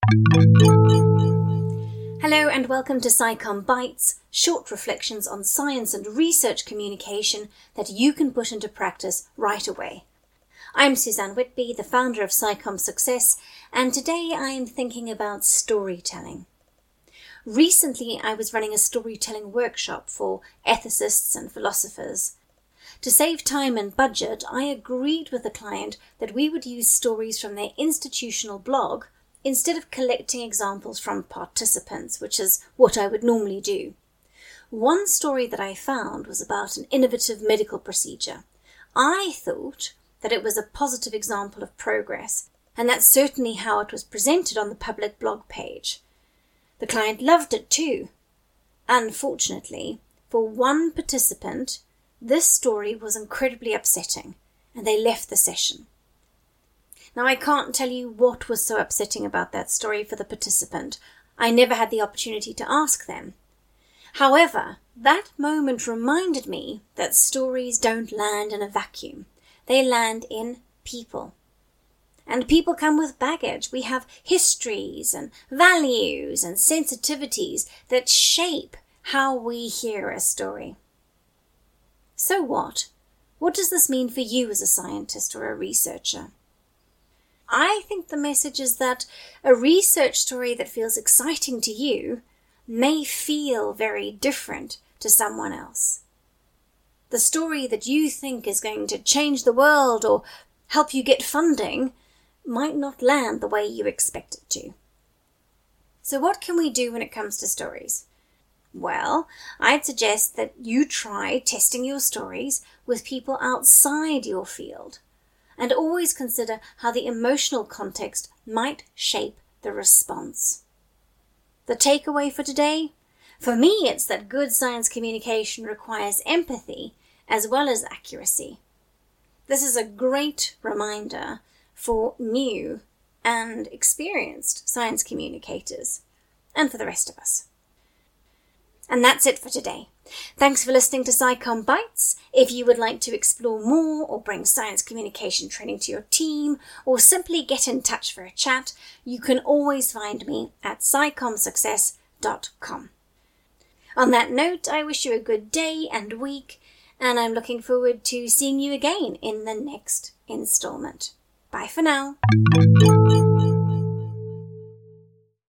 Hello and welcome to SciComm Bites, short reflections on science and research communication that you can put into practice right away. I'm Suzanne Whitby, the founder of SciComm Success, and today I am thinking about storytelling. Recently I was running a storytelling workshop for ethicists and philosophers. To save time and budget, I agreed with the client that we would use stories from their institutional blog instead of collecting examples from participants, which is what I would normally do. One story that I found was about an innovative medical procedure. I thought that it was a positive example of progress, and that's certainly how it was presented on the public blog page. The client loved it too. Unfortunately, for one participant, this story was incredibly upsetting, and they left the session. Now, I can't tell you what was so upsetting about that story for the participant. I never had the opportunity to ask them. However, that moment reminded me that stories don't land in a vacuum. They land in people. And people come with baggage. We have histories and values and sensitivities that shape how we hear a story. So what? What does this mean for you as a scientist or a researcher? I think the message is that a research story that feels exciting to you may feel very different to someone else. The story that you think is going to change the world or help you get funding might not land the way you expect it to. So what can we do when it comes to stories? Well, I'd suggest that you try testing your stories with people outside your field. And always consider how the emotional context might shape the response. The takeaway for today? For me, it's that good science communication requires empathy as well as accuracy. This is a great reminder for new and experienced science communicators, and for the rest of us. And that's it for today. Thanks for listening to SciComm Bites. If you would like to explore more or bring science communication training to your team or simply get in touch for a chat, you can always find me at scicommsuccess.com. On that note, I wish you a good day and week, and I'm looking forward to seeing you again in the next installment. Bye for now.